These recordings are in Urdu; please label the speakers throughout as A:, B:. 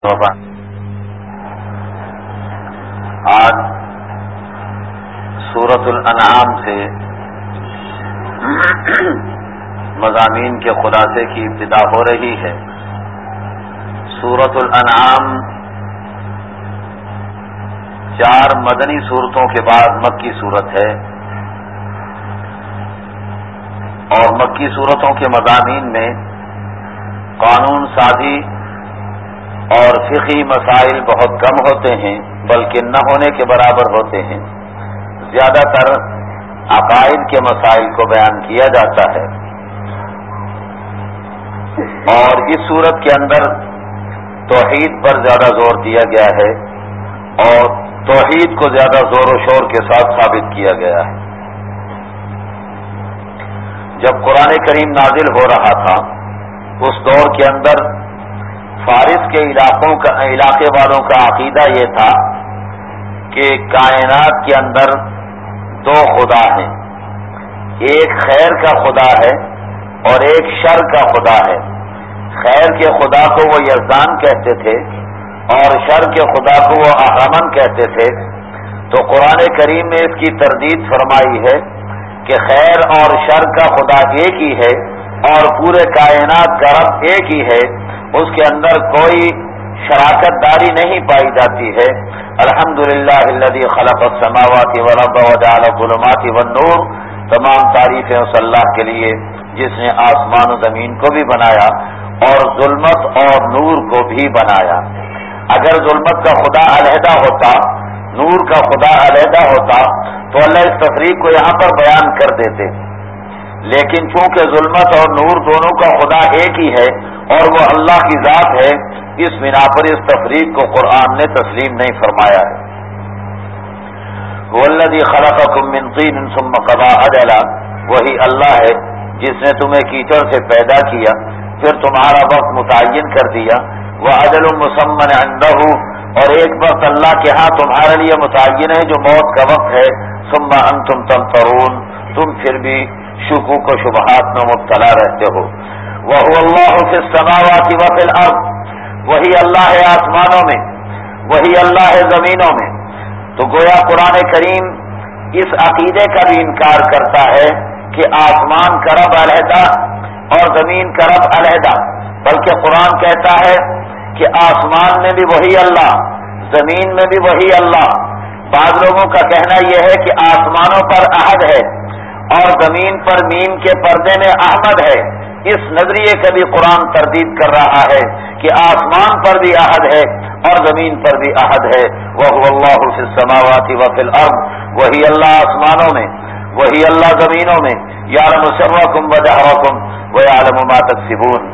A: آج سورۃ الانعام سے مضامین کے خلاصے کی ابتدا ہو رہی ہے۔ سورۃ الانعام 4 مدنی سورتوں کے بعد مکی سورت ہے، اور مکی سورتوں کے مضامین میں قانون سازی اور فقہی مسائل بہت کم ہوتے ہیں، بلکہ نہ ہونے کے برابر ہوتے ہیں۔ زیادہ تر عقائد کے مسائل کو بیان کیا جاتا ہے، اور اس صورت کے اندر توحید پر زیادہ زور دیا گیا ہے، اور توحید کو زیادہ زور و شور کے ساتھ ثابت کیا گیا ہے۔ جب قرآن کریم نازل ہو رہا تھا، اس دور کے اندر فارس کے علاقے والوں کا عقیدہ یہ تھا کہ کائنات کے اندر 2 خدا ہیں، ایک خیر کا خدا ہے اور ایک شر کا خدا ہے۔ خیر کے خدا کو وہ یزدان کہتے تھے اور شر کے خدا کو وہ اہرمن کہتے تھے۔ تو قرآن کریم نے اس کی تردید فرمائی ہے کہ خیر اور شر کا خدا ایک ہی ہے اور پورے کائنات کا رب ایک ہی ہے، اس کے اندر کوئی شراکت داری نہیں پائی جاتی ہے۔ الحمدللہ الذی خلق السماوات والارض وجعل الظلمات والنور، تمام تعریفیں اس اللہ کے لیے جس نے آسمان و زمین کو بھی بنایا اور ظلمت اور نور کو بھی بنایا۔ اگر ظلمت کا خدا علیحدہ ہوتا، نور کا خدا علیحدہ ہوتا، تو اللہ اس تفریق کو یہاں پر بیان کر دیتے، لیکن چونکہ ظلمت اور نور دونوں کا خدا ایک ہی ہے اور وہ اللہ کی ذات ہے، اس بنا پر اس تفریق کو قرآن نے تسلیم نہیں فرمایا ہے۔ والذی خلقکم من طین ثم قضى اجلا، وہی اللہ ہے جس نے تمہیں کیچڑ سے پیدا کیا، پھر تمہارا وقت متعین کر دیا۔ وأجل مسمى عنده، اور ایک وقت اللہ کے ہاں تمہارے لیے متعین ہے جو موت کا وقت ہے۔ ثم انتم تمترون، تم پھر بھی شکوک و شبہات میں مبتلا رہتے ہو۔ وهو اللہ فی السماوات وفی الارض، وہی اللہ ہے آسمانوں میں، وہی اللہ ہے زمینوں میں۔ تو گویا قرآن کریم اس عقیدے کا بھی انکار کرتا ہے کہ آسمان کا رب علیحدہ اور زمین کا رب علیحدہ، بلکہ قرآن کہتا ہے کہ آسمان میں بھی وہی اللہ، زمین میں بھی وہی اللہ۔ بعض لوگوں کا کہنا یہ ہے کہ آسمانوں پر احد ہے اور زمین پر میم کے پردے میں احمد ہے۔ اس نظریے کا بھی قرآن تردید کر رہا ہے کہ آسمان پر بھی احد ہے اور زمین پر بھی احد ہے۔ وَهُوَ اللَّهُ فِي السَّمَاوَاتِ وَفِي الْأَرْضِ، وہی اللہ آسمانوں میں، وہی اللہ زمینوں میں۔ يَعْلَمُ سِرَّكُمْ وَجَهْرَكُمْ وَيَعْلَمُ مَا تَكْسِبُونَ۔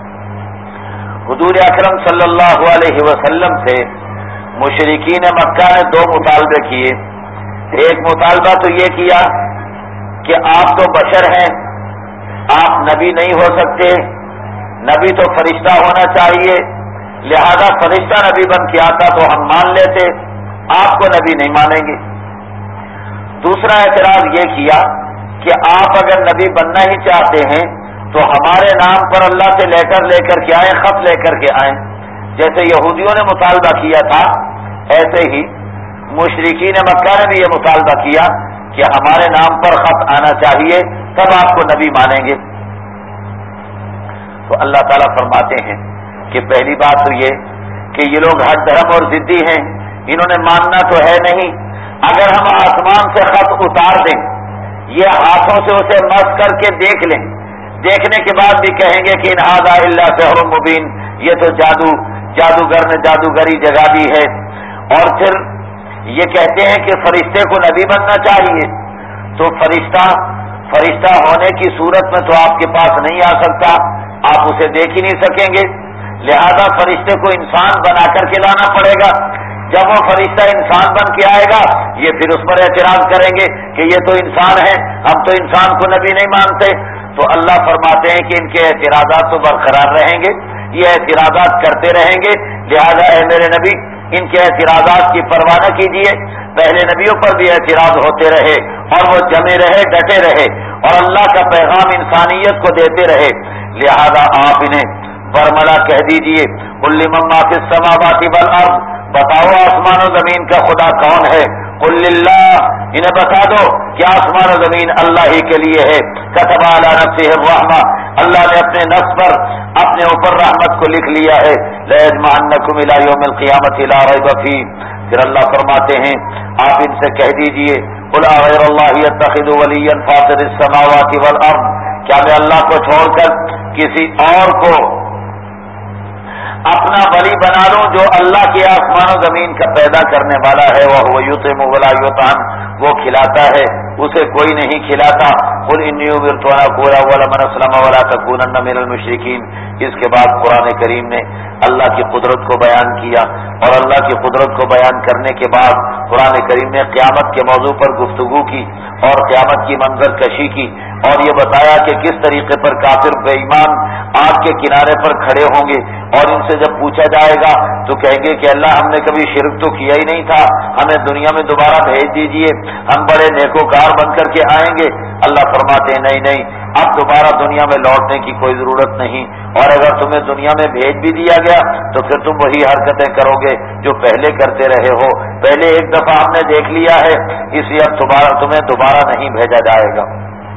A: حضور اکرم صلی اللہ علیہ وسلم سے مشرکین مکہ نے 2 مطالبے کیے۔ ایک مطالبہ تو یہ کیا کہ آپ تو بشر ہیں، آپ نبی نہیں ہو سکتے، نبی تو فرشتہ ہونا چاہیے، لہذا فرشتہ نبی بن کے آتا تو ہم مان لیتے، آپ کو نبی نہیں مانیں گے۔ دوسرا اعتراض یہ کیا کہ آپ اگر نبی بننا ہی چاہتے ہیں تو ہمارے نام پر اللہ سے لیٹر لے کر کے آئیں، خط لے کر کے آئیں۔ جیسے یہودیوں نے مطالبہ کیا تھا، ایسے ہی مشرکین مکہ نے بھی یہ مطالبہ کیا کہ ہمارے نام پر خط آنا چاہیے، تب آپ کو نبی مانیں گے۔ تو اللہ تعالیٰ فرماتے ہیں کہ پہلی بات تو یہ کہ یہ لوگ ہر دھرم اور ضدی ہیں، انہوں نے ماننا تو ہے نہیں۔ اگر ہم آسمان سے خط اتار دیں، یہ ہاتھوں سے اسے مس کر کے دیکھ لیں، دیکھنے کے بعد بھی کہیں گے کہ ان ھذا الا سحر مبین، یہ تو جادوگر نے جادوگری جگا دی ہے۔ اور پھر یہ کہتے ہیں کہ فرشتے کو نبی بننا چاہیے، تو فرشتہ ہونے کی صورت میں تو آپ کے پاس نہیں آ سکتا، آپ اسے دیکھ ہی نہیں سکیں گے، لہذا فرشتے کو انسان بنا کر کے لانا پڑے گا۔ جب وہ فرشتہ انسان بن کے آئے گا، یہ پھر اس پر اعتراض کریں گے کہ یہ تو انسان ہے، ہم تو انسان کو نبی نہیں مانتے۔ تو اللہ فرماتے ہیں کہ ان کے اعتراضات تو برقرار رہیں گے، یہ اعتراضات کرتے رہیں گے، لہذا اے میرے نبی ان کے اعتراضات کی پرواہ نہ کیجیے۔ پہلے نبیوں پر بھی اعتراض ہوتے رہے اور وہ جمے رہے، ڈٹے رہے اور اللہ کا پیغام انسانیت کو دیتے رہے، لہذا آپ انہیں برملا کہہ دیجئے قل لمن ما فی السماوات والارض، بتاؤ آسمان و زمین کا خدا کون ہے؟ قل للہ، انہیں بتا دو کہ آسمان و زمین اللہ ہی کے لیے ہے۔ کتب علی نفسہ الرحمہ، اللہ نے اپنے نفس پر اپنے اوپر رحمت کو لکھ لیا ہے۔ لَيَجْمَعَنَّكُمْ إِلَىٰ يَوْمِ الْقِيَامَةِ لَا رَيْبَ فِيهِ، پھر اللہ فرماتے ہیں آپ ان سے کہہ دیجئے قل اغیر اللہ یتخذ ولیا فاطر السماوات والارض، کیا میں اللہ کو چھوڑ کر کسی اور کو اپنا ولی بنا لوں جو اللہ کے آسمان و زمین کا پیدا کرنے والا ہے؟ وَهُوَ يُطْعِمُ وَلَا يُطْعَمُ، وہ کھلاتا ہے اسے کوئی نہیں کھلاتا۔ قل انی امرت ان اکون اول من اسلم ولا تکونن من المشرکین۔ اس کے بعد قرآن کریم نے اللہ کی قدرت کو بیان کیا، اور اللہ کی قدرت کو بیان کرنے کے بعد قرآن کریم نے قیامت کے موضوع پر گفتگو کی اور قیامت کی منظر کشی کی، اور یہ بتایا کہ کس طریقے پر کافر بے ایمان آگ کے کنارے پر کھڑے ہوں گے، اور ان سے جب پوچھا جائے گا تو کہیں گے کہ اللہ ہم نے کبھی شرک تو کیا ہی نہیں تھا، ہمیں دنیا میں دوبارہ بھیج دیجئے، ہم بڑے نیکوکار بن کر کے آئیں گے۔ اللہ فرماتے ہیں نہیں، اب دوبارہ دنیا میں لوٹنے کی کوئی ضرورت نہیں، اور اگر تمہیں دنیا میں بھیج بھی دیا گیا تو پھر تم وہی حرکتیں کرو گے جو پہلے کرتے رہے ہو، پہلے ایک دفعہ ہم نے دیکھ لیا ہے، اس لیے اب تمہیں دوبارہ نہیں بھیجا جائے گا۔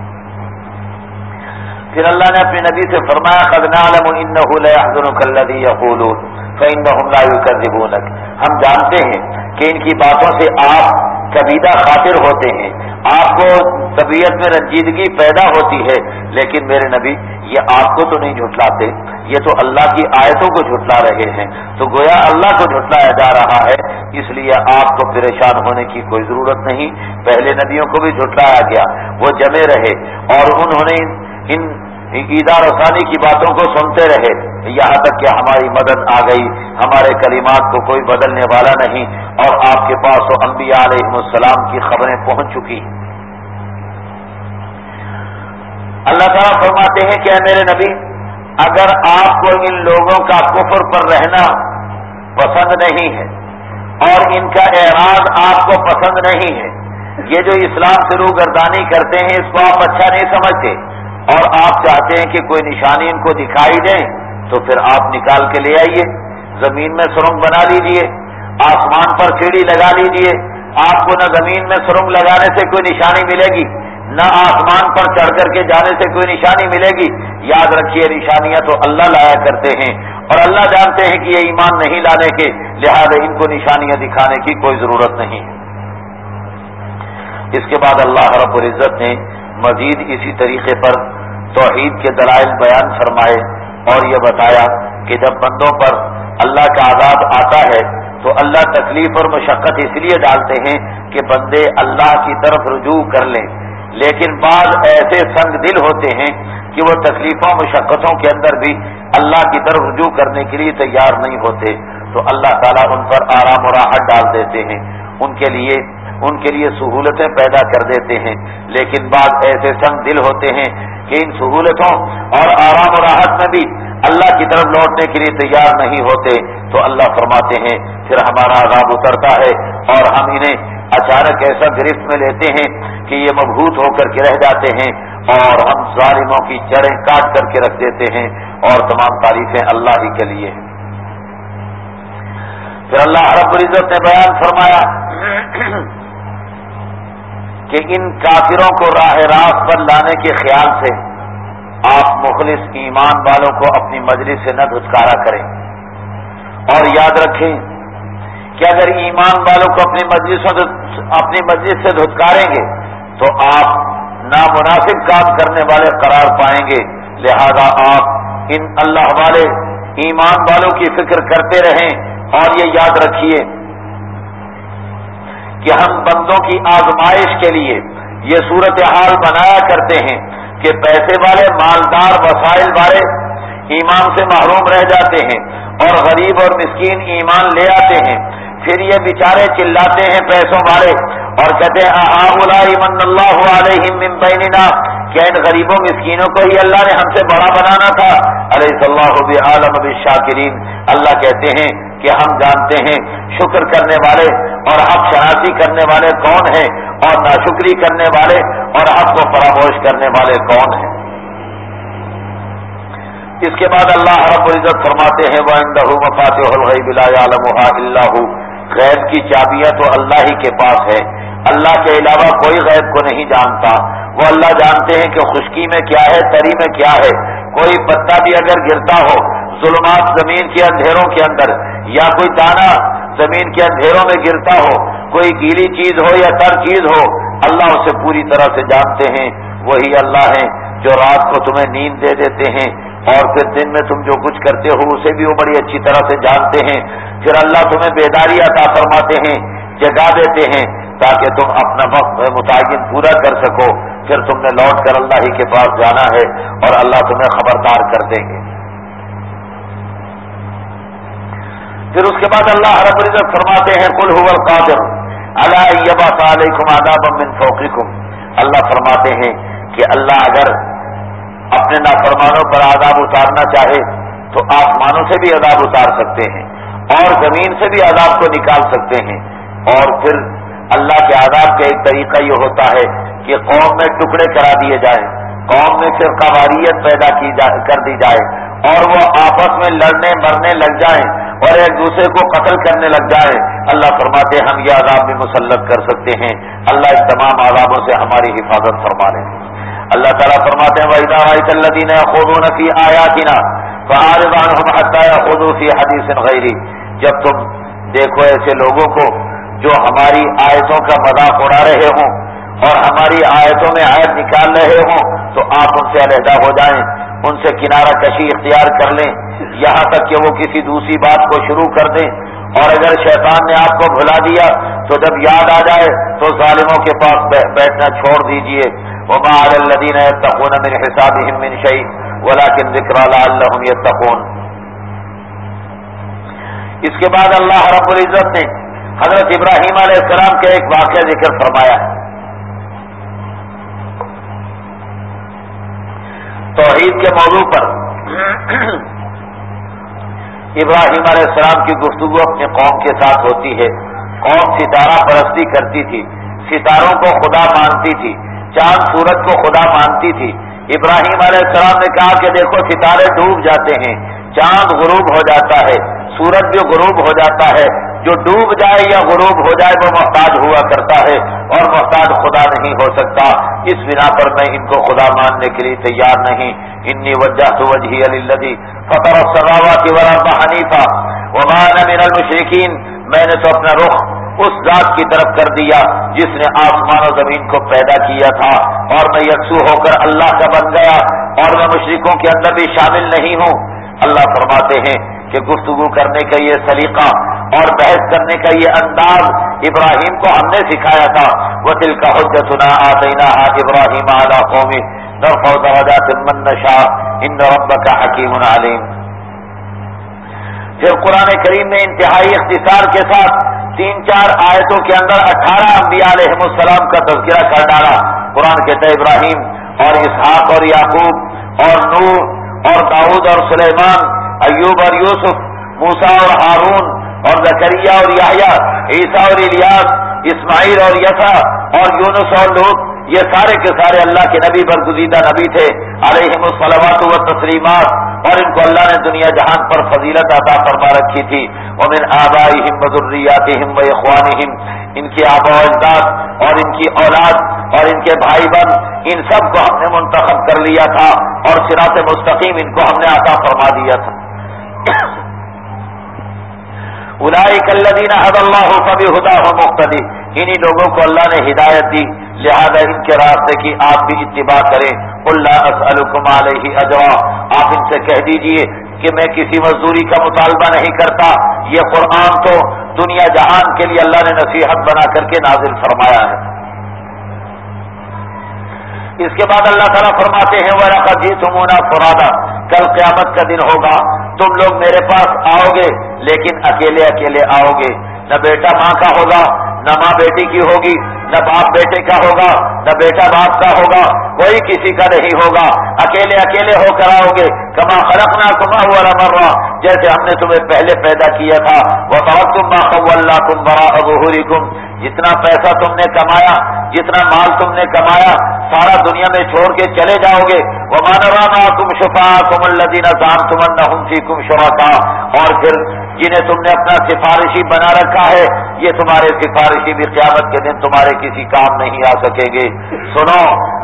A: پھر اللہ نے اپنے نبی سے فرمایا قد نعلم انه ليحزنك الذي يقولون فانهم لا يكذبونك، ہم جانتے ہیں کہ ان کی باتوں سے آپ کبیدہ خاطر ہوتے ہیں، آپ کو طبیعت میں رنجیدگی پیدا ہوتی ہے، لیکن میرے نبی یہ آپ کو تو نہیں جھٹلاتے، یہ تو اللہ کی آیتوں کو جھٹلا رہے ہیں، تو گویا اللہ کو جھٹلایا جا رہا ہے، اس لیے آپ کو پریشان ہونے کی کوئی ضرورت نہیں۔ پہلے نبیوں کو بھی جھٹلایا گیا، وہ جمے رہے اور انہوں نے ان ایذا رسانی کی باتوں کو سنتے رہے، یہاں تک کہ ہماری مدد آ گئی، ہمارے کلمات کو کوئی بدلنے والا نہیں، اور آپ کے پاس تو انبیاء علیہم السلام کی خبریں پہنچ چکی۔ اللہ تعالیٰ فرماتے ہیں کہ اے میرے نبی، اگر آپ کو ان لوگوں کا کفر پر رہنا پسند نہیں ہے اور ان کا اعراض آپ کو پسند نہیں ہے، یہ جو اسلام سے روگردانی کرتے ہیں اس کو آپ اچھا نہیں سمجھتے، اور آپ چاہتے ہیں کہ کوئی نشانی ان کو دکھائی دیں، تو پھر آپ نکال کے لے آئیے، زمین میں سرنگ بنا لیجئے، آسمان پر سیڑھی لگا لیجئے، آپ کو نہ زمین میں سرنگ لگانے سے کوئی نشانی ملے گی، نہ آسمان پر چڑھ کر کے جانے سے کوئی نشانی ملے گی۔ یاد رکھیے نشانیاں تو اللہ لایا کرتے ہیں، اور اللہ جانتے ہیں کہ یہ ایمان نہیں لانے کے، لہذا ان کو نشانیاں دکھانے کی کوئی ضرورت نہیں ہے۔ اس کے بعد اللہ رب العزت نے مزید اسی طریقے پر توحید کے دلائل بیان فرمائے، اور یہ بتایا کہ جب بندوں پر اللہ کا عذاب آتا ہے تو اللہ تکلیف اور مشقت اس لیے ڈالتے ہیں کہ بندے اللہ کی طرف رجوع کر لیں، لیکن بعض ایسے سنگ دل ہوتے ہیں کہ وہ تکلیفوں مشقتوں کے اندر بھی اللہ کی طرف رجوع کرنے کے لیے تیار نہیں ہوتے، تو اللہ تعالیٰ ان پر آرام و راحت ڈال دیتے ہیں، ان کے لیے سہولتیں پیدا کر دیتے ہیں، لیکن بعض ایسے سنگ دل ہوتے ہیں کہ ان سہولتوں اور آرام و راحت میں بھی اللہ کی طرف لوٹنے کے لیے تیار نہیں ہوتے، تو اللہ فرماتے ہیں پھر ہمارا عذاب اترتا ہے اور ہم انہیں اچانک ایسا گرفت میں لیتے ہیں کہ یہ مبہوت ہو کر کے رہ جاتے ہیں، اور ہم ظالموں کی جڑیں کاٹ کر کے رکھ دیتے ہیں، اور تمام تعریفیں اللہ ہی کے لیے ہیں۔ پھر اللہ رب العزت نے بیان فرمایا کہ ان کافروں کو راہ راست پر لانے کے خیال سے آپ مخلص ایمان والوں کو اپنی مجلس سے نہ دھتکارا کریں، اور یاد رکھیں کہ اگر ایمان والوں کو اپنی مجلس سے دھتکاریں گے تو آپ نامناسب کام کرنے والے قرار پائیں گے، لہذا آپ ان اللہ والے ایمان والوں کی فکر کرتے رہیں، اور یہ یاد رکھیے کہ ہم بندوں کی آزمائش کے لیے یہ صورتحال بنایا کرتے ہیں کہ پیسے والے مالدار وسائل والے ایمان سے محروم رہ جاتے ہیں اور غریب اور مسکین ایمان لے آتے ہیں، پھر یہ بیچارے چلاتے ہیں پیسوں والے اور کہتے ہیں اہؤلاء من اللہ علیہم من بیننا، کیا ان غریبوں مسکینوں کو ہی اللہ نے ہم سے بڑا بنانا تھا؟ الیس اللہ بعالم بالشاکرین، اللہ کہتے ہیں کہ ہم جانتے ہیں شکر کرنے والے اور حق شناسی کرنے والے کون ہیں، اور ناشکری کرنے والے اور حق کو فراموش کرنے والے کون ہیں۔ اس کے بعد اللہ رب العزت فرماتے ہیں وَعِندَهُ مَفَاتِحُ الْغَيْبِ لَا يَعْلَمُهَا إِلَّا هُوَ، غیب کی چابیاں تو اللہ ہی کے پاس ہے، اللہ کے علاوہ کوئی غیب کو نہیں جانتا۔ وہ اللہ جانتے ہیں کہ خشکی میں کیا ہے، تری میں کیا ہے۔ کوئی پتا بھی اگر گرتا ہو ظلمات زمین کے اندھیروں کے اندر، یا کوئی دانہ زمین کے اندھیروں میں گرتا ہو، کوئی گیلی چیز ہو یا تر چیز ہو، اللہ اسے پوری طرح سے جانتے ہیں۔ وہی اللہ ہیں جو رات کو تمہیں نیند دے دیتے ہیں اور پھر دن میں تم جو کچھ کرتے ہو اسے بھی وہ بڑی اچھی طرح سے جانتے ہیں۔ پھر اللہ تمہیں بیداری عطا فرماتے ہیں، جگا دیتے ہیں تاکہ تم اپنا وقت متعین پورا کر سکو۔ پھر تم نے لوٹ کر اللہ ہی کے پاس جانا ہے اور اللہ تمہیں خبردار کر دیں گے۔ پھر اس کے بعد اللہ رب العزت فرماتے ہیں قل هو القادر علی ان یبعث علیکم عذابا من فوقکم، اللہ فرماتے ہیں کہ اللہ اگر اپنے نافرمانوں پر عذاب اتارنا چاہے تو آسمانوں سے بھی عذاب اتار سکتے ہیں اور زمین سے بھی عذاب کو نکال سکتے ہیں۔ اور پھر اللہ کے عذاب کا ایک طریقہ یہ ہوتا ہے کہ قوم میں ٹکڑے کرا دیے جائیں، قوم میں فرقہ واریت پیدا کر دی جائے اور وہ آپس میں لڑنے مرنے لگ جائیں اور ایک دوسرے کو قتل کرنے لگ جائیں۔ اللہ فرماتے ہیں ہم یہ عذاب بھی مسلط کر سکتے ہیں، اللہ اس تمام عذابوں سے ہماری حفاظت فرما لیں۔ اللہ تعالیٰ فرماتے ہیں وَإِذَا رَأَيْتَ الَّذِينَ يَخُوضُونَ فِي آيَاتِنَا فَأَعْرِضْ عَنْهُمْ حَتَّى يَخُوضُوا فِي حَدِيثٍ غَيْرِهِ، جب تم دیکھو ایسے لوگوں کو جو ہماری آیتوں کا مذاق اڑا رہے ہوں اور ہماری آیتوں میں عیب نکال رہے ہوں تو آپ ان سے علیحدہ ہو جائیں، ان سے کنارہ کشی اختیار کر لیں یہاں تک کہ وہ کسی دوسری بات کو شروع کر دیں۔ اور اگر شیطان نے آپ کو بھلا دیا تو جب یاد آ جائے تو ظالموں کے پاس بیٹھنا چھوڑ دیجئے۔ وَمَا عَلَى الَّذِينَ يَتَّقُونَ مِنْ حِسَابِهِمْ مِنْ شَيْءٍ وَلَكِنْ ذِكْرَىٰ لَعَلَّهُمْ يَتَّقُونَ۔ اس کے بعد اللہ رب العزت نے حضرت ابراہیم علیہ السلام کا ایک واقعہ ذکر فرمایا ہے۔ توحید کے موضوع پر ابراہیم علیہ السلام کی گفتگو اپنے قوم کے ساتھ ہوتی ہے۔ قوم ستارہ پرستی کرتی تھی، ستاروں کو خدا مانتی تھی، چاند سورج کو خدا مانتی تھی۔ ابراہیم علیہ السلام نے کہا کہ دیکھو ستارے ڈوب جاتے ہیں، چاند غروب ہو جاتا ہے، سورج بھی غروب ہو جاتا ہے، جو ڈوب جائے یا غروب ہو جائے وہ محتاج ہوا کرتا ہے اور محتاج خدا نہیں ہو سکتا۔ اس بنا پر میں ان کو خدا ماننے کے لیے تیار نہیں۔ انی وجہت وجہی للذی فطر السماوات والارض حنیفا وما انا من المشرکین، میں نے تو اپنا رخ اس ذات کی طرف کر دیا جس نے آسمان و زمین کو پیدا کیا تھا اور میں یکسو ہو کر اللہ کا بن گیا اور میں مشرکوں کے اندر بھی شامل نہیں ہوں۔ اللہ فرماتے ہیں کہ گفتگو کرنے کا یہ سلیقہ اور بحث کرنے کا یہ انداز ابراہیم کو ہم نے سکھایا تھا۔ وَتِلْكَ حُجَّتُنَا آتَيْنَاهَا إِبْرَاهِيمَ عَلَىٰ قَوْمِهِ نَرْفَعُ دَرَجَاتٍ مَن نَّشَاءُ إِنَّ رَبَّكَ حَكِيمٌ عَلِيمٌ۔ پھر قرآن کریم نے انتہائی اختصار کے ساتھ 3-4 آیتوں کے اندر 18 انبیاء علیہم السلام کا تذکرہ کر ڈالا۔ قرآن کہتا ہے ابراہیم اور اسحاق اور یعقوب اور نوح اور داؤد اور سلیمان، ایوب اور یوسف، موسیٰ اور ہارون اور زکریا اور یحییٰ، عیسیٰ اور الیاس، اسماعیل اور یسع اور یونس اور لوط، یہ سارے کے سارے اللہ کے نبی برگزیدہ نبی تھے علیہم الصلوات والتسلیمات، اور ان کو اللہ نے دنیا جہان پر فضیلت عطا فرما رکھی تھی۔ ومن آبائہم وذریاتہم واخوانہم، ان کے آبا و اجداد اور ان کی اولاد اور ان کے بھائی بہن، ان سب کو ہم نے منتخب کر لیا تھا اور صراط مستقیم ان کو ہم نے عطا فرما دیا تھا۔ اولئک الذین ھدی اللہ فبہداہ مقتدی، انہی لوگوں کو اللہ نے ہدایت دی، لہذا ان کے راستے کی آپ بھی اتباع کریں۔ قل لا اسألکم علیہ اجرا، آپ ان سے کہہ دیجئے کہ میں کسی مزدوری کا مطالبہ نہیں کرتا، یہ قرآن تو دنیا جہان کے لیے اللہ نے نصیحت بنا کر کے نازل فرمایا ہے۔ اس کے بعد اللہ تعالیٰ فرماتے ہیں وَلَقَدْ جِئْتُمُونَا فُرَادًا، کل قیامت کا دن ہوگا، تم لوگ میرے پاس آؤ گے لیکن اکیلے اکیلے آؤ گے، نہ بیٹا ماں کا ہوگا، نہ ماں بیٹی کی ہوگی، نہ باپ بیٹے کا ہوگا، نہ بیٹا باپ کا ہوگا، کوئی کسی کا نہیں ہوگا، اکیلے اکیلے ہو کر آؤ گے۔ کما خلقناکم اول مرہ، جیسے ہم نے تمہیں پہلے پیدا کیا تھا، وترکتم ما خولناکم وراء ظہورکم، جتنا پیسہ تم نے کمایا، جتنا مال تم نے کمایا، سارا دنیا میں چھوڑ کے چلے جاؤ گے. وما نرى معكم شفعاءكم الذين زعمتم انهم فيكم شركاء، اور پھر جنہیں تم نے اپنا سفارشی بنا رکھا ہے، یہ تمہارے سفارشی بھی قیامت کے دن تمہارے کسی کام نہیں آ سکیں گے. سنو،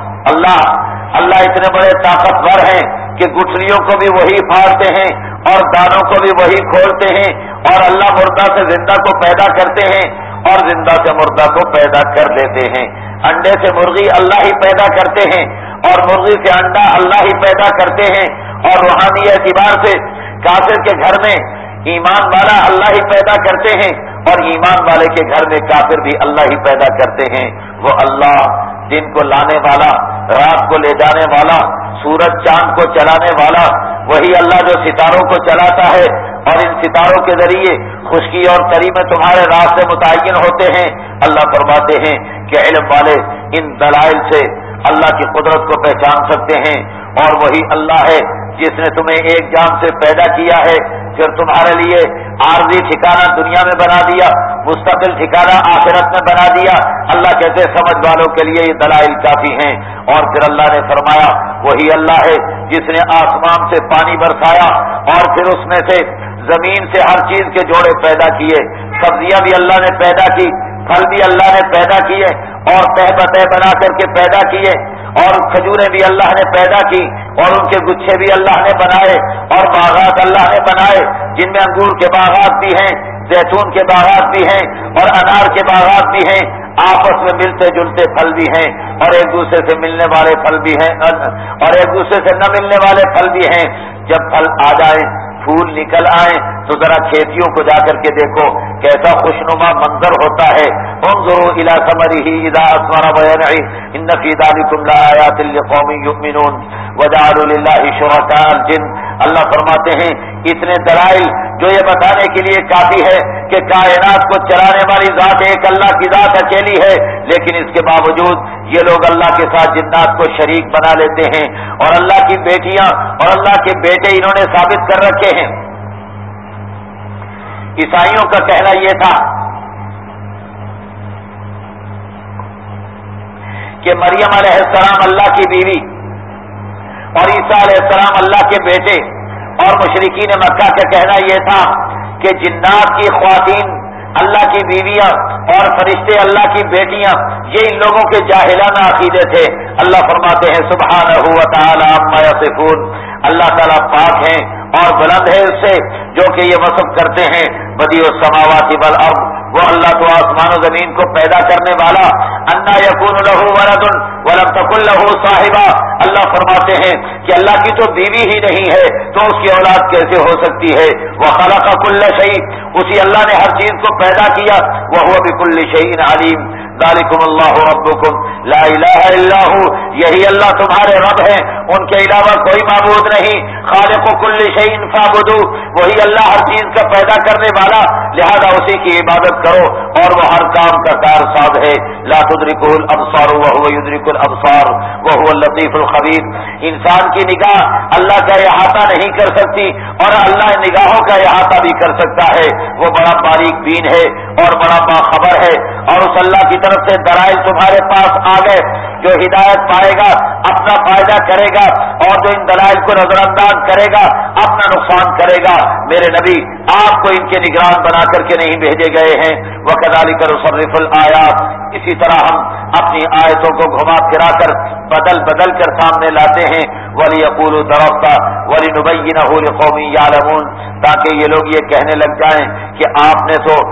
A: اللہ اتنے بڑے طاقتور ہیں کہ گٹھلیوں کو بھی وہی پھاڑتے ہیں اور دانوں کو بھی وہی کھولتے ہیں، اور اللہ مردہ سے زندہ کو پیدا کرتے ہیں اور زندہ سے مردہ کو پیدا کر دیتے ہیں. انڈے سے مرغی اللہ ہی پیدا کرتے ہیں اور مرغی سے انڈا اللہ ہی پیدا کرتے ہیں، اور روحانی اعتبار سے کافر کے گھر میں ایمان والا اللہ ہی پیدا کرتے ہیں اور ایمان والے کے گھر میں کافر بھی اللہ ہی پیدا کرتے ہیں. وہ اللہ دن کو لانے والا، رات کو لے جانے والا، سورج چاند کو چلانے والا، وہی اللہ جو ستاروں کو چلاتا ہے اور ان ستاروں کے ذریعے خشکی اور تری میں تمہارے راستے متعین ہوتے ہیں. اللہ فرماتے ہیں کہ علم والے ان دلائل سے اللہ کی قدرت کو پہچان سکتے ہیں، اور وہی اللہ ہے جس نے تمہیں ایک جان سے پیدا کیا ہے، پھر تمہارے لیے عارضی ٹھکانہ دنیا میں بنا دیا، مستقل ٹھکانہ آخرت میں بنا دیا. اللہ کہتے سمجھ والوں کے لیے یہ دلائل کافی ہیں. اور پھر اللہ نے فرمایا وہی اللہ ہے جس نے آسمان سے پانی برسایا اور پھر اس میں سے زمین سے ہر چیز کے جوڑے پیدا کیے، سبزیاں بھی اللہ نے پیدا کی، پھل بھی اللہ نے پیدا کیے اور تہ بتہ بنا کر کے پیدا کیے، اور کھجوریں بھی اللہ نے پیدا کی اور ان کے گچھے بھی اللہ نے بنائے، اور باغات اللہ نے بنائے جن میں انگور کے باغات بھی ہیں، زیتون کے باغات بھی ہیں اور انار کے باغات بھی ہیں، آپس میں ملتے جلتے پھل بھی ہیں اور ایک دوسرے سے ملنے والے پھل بھی ہیں اور ایک دوسرے سے نہ ملنے والے پھل بھی ہیں. جب پھل آ جائیں، پھول نکل آئیں تو ذرا کھیتیوں کو جا کر کے دیکھو کیسا خوشنما منظر ہوتا ہے. انظروا الى ثمره اذا اثمر وينعي ان في ذلكم لآيات لقوم يؤمنون وجعلوا لله شركاء الجن. اللہ فرماتے ہیں اتنے دلائل جو یہ بتانے کے لیے کافی ہے کہ کائنات کو چلانے والی ذات ایک اللہ کی ذات اکیلی ہے، لیکن اس کے باوجود یہ لوگ اللہ کے ساتھ جنات کو شریک بنا لیتے ہیں اور اللہ کی بیٹیاں اور اللہ کے بیٹے انہوں نے ثابت کر رکھے ہیں. عیسائیوں کا کہنا یہ تھا کہ مریم علیہ السلام اللہ کی بیوی اور عیسیٰ علیہ السلام اللہ کے بیٹے، اور مشرکین مکہ کا کہنا یہ تھا کہ جنات کی خواتین اللہ کی بیویاں اور فرشتے اللہ کی بیٹیاں، یہ ان لوگوں کے جاہلانہ عقیدے تھے. اللہ فرماتے ہیں سبحانہ و تعالی عما یصفون، اللہ تعالیٰ پاک ہیں اور بلند ہے اس سے جو کہ یہ وصف کرتے ہیں. بدیع السماوات والارض، وہ اللہ تو آسمان و زمین کو پیدا کرنے والا. انا یکون لہ ولد ولم تکن لہ صاحبہ، اللہ فرماتے ہیں کہ اللہ کی تو بیوی ہی نہیں ہے تو اس کی اولاد کیسے ہو سکتی ہے. وخلق کل شیء، اسی اللہ نے ہر چیز کو پیدا کیا. وہو بکل شیء علیم. ذالکم اللہ ربکم لا الہ الا ہو، یہی اللہ تمہارے رب ہیں، ان کے علاوہ کوئی معبود نہیں. خالق کل شیء فاعبدوہ، وہی اللہ ہر چیز کا پیدا کرنے والا، لہذا اسی کی عبادت کرو اور وہ ہر کام کا کارساز ہے. لا تدرکہ الابصار وهو يدرك الابصار وهو اللطیف الخبیر. انسان کی نگاہ اللہ کا احاطہ نہیں کر سکتی اور اللہ نگاہوں کا احاطہ بھی کر سکتا ہے. وہ بڑا باریک بین ہے اور بڑا باخبر ہے. اور اس اللہ کی طرف سے دلائل تمہارے پاس آ گئے، جو ہدایت پائے گا اپنا فائدہ کرے گا اور جو ان دلائل کو نظر انداز کرے گا اپنا نقصان کرے گا. میرے نبی آپ کو ان کے نگران بنا کر کے نہیں بھیجے گئے ہیں. وَكَذَلِكَ نُصَرِّفُ الْآيَاتِ، اسی طرح ہم اپنی آیتوں کو گھما پھرا کر بدل کر سامنے لاتے ہیں. وَلِيَقُولُوا دَرَسْتَ وَلِنُبَيِّنَهُ لِقَوْمٍ يَعْلَمُونَ، تاکہ یہ لوگ یہ کہنے لگ جائیں کہ آپ نے تو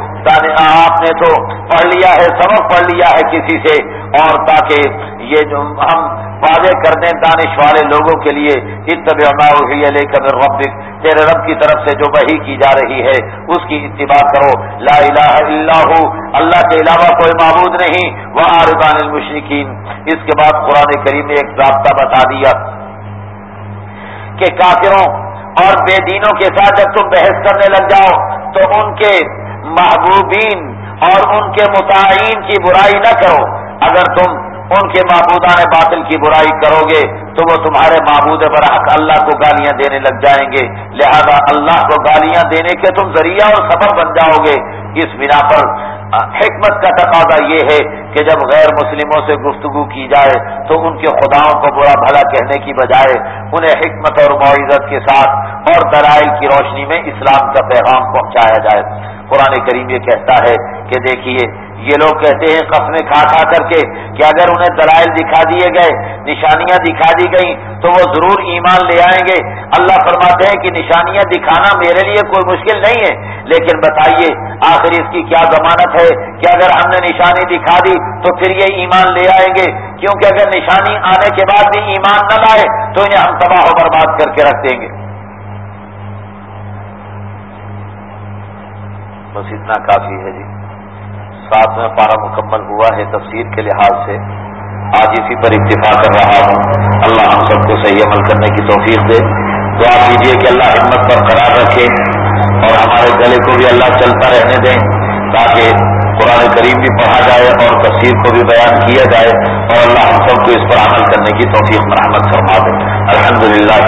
A: پڑھ لیا ہے، سبق پڑھ لیا ہے کسی سے، اور تاکہ یہ جو ہم واضح کر دیں دانش والے لوگوں کے لیے. اتبع ما اوحی الیک من ربک، تیرے رب کی طرف سے جو وحی کی جا رہی ہے اس کی اتباع کرو. لا الہ الا ہو، اللہ کے علاوہ کوئی معبود نہیں. وَأَعْرِضْ عَنِ الْمُشْرِكِينَ. اس کے بعد قرآن کریم نے ایک ضابطہ بتا دیا کہ کافروں اور بے دینوں کے ساتھ جب تم بحث کرنے لگ جاؤ تو ان کے محبوبین اور ان کے مطاعین کی برائی نہ کرو. اگر تم ان کے معبودان باطل کی برائی کرو گے تو وہ تمہارے معبود برحق اللہ کو گالیاں دینے لگ جائیں گے، لہذا اللہ کو گالیاں دینے کے تم ذریعہ اور سبب بن جاؤ گے۔ اس بنا پر حکمت کا تقاضا یہ ہے کہ جب غیر مسلموں سے گفتگو کی جائے تو ان کے خداؤں کو برا بھلا کہنے کی بجائے انہیں حکمت اور موعظت کے ساتھ اور دلائل کی روشنی میں اسلام کا پیغام پہنچایا جائے۔ قرآن کریم یہ کہتا ہے کہ دیکھیے یہ لوگ کہتے ہیں قسمیں کھا کھا کر کے کہ اگر انہیں دلائل دکھا دیے گئے، نشانیاں دکھا دی گئیں تو وہ ضرور ایمان لے آئیں گے۔ اللہ فرماتے ہیں کہ نشانیاں دکھانا میرے لیے کوئی مشکل نہیں ہے، لیکن بتائیے آخر اس کی کیا ضمانت ہے کہ اگر ہم نے نشانی دکھا دی تو پھر یہ ایمان لے آئیں گے؟ کیونکہ اگر نشانی آنے کے بعد بھی ایمان نہ لائے تو انہیں ہم تباہ و برباد کر کے رکھ دیں گے۔ بس اتنا کافی ہے جی، 7واں پارہ مکمل ہوا ہے تفسیر کے لحاظ سے، آج اسی پر اکتفا کر رہا ہوں۔ اللہ ہم سب کو صحیح عمل کرنے کی توفیق دے۔ دعا کیجیے کہ اللہ ہمت پر قرار رکھے اور ہمارے گلے کو بھی اللہ چلتا رہنے دیں تاکہ قرآن کریم بھی پڑھا جائے اور تفسیر کو بھی بیان کیا جائے، اور اللہ ہم سب کو اس پر عمل کرنے کی توفیق مرحمت فرما دے۔ الحمدللہ